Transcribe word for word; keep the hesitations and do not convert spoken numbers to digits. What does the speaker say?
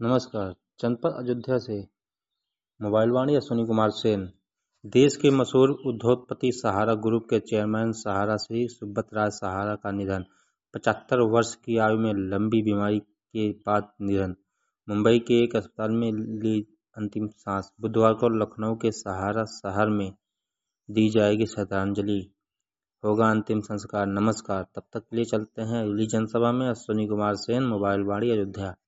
नमस्कार। जनपद अयोध्या से मोबाइल वाणी अश्विनी कुमार सेन। देश के मशहूर उद्योगपति सहारा ग्रुप के चेयरमैन सहारा श्री सुब्रत राज सहारा का निधन। पचहत्तर वर्ष की आयु में लंबी बीमारी के बाद निधन। मुंबई के एक अस्पताल में ली अंतिम सांस। बुधवार को लखनऊ के सहारा शहर में दी जाएगी श्रद्धांजलि, होगा अंतिम संस्कार। नमस्कार, तब तक के लिए चलते हैं अगली जनसभा में। अश्विनी कुमार सेन, मोबाइल वाणी अयोध्या।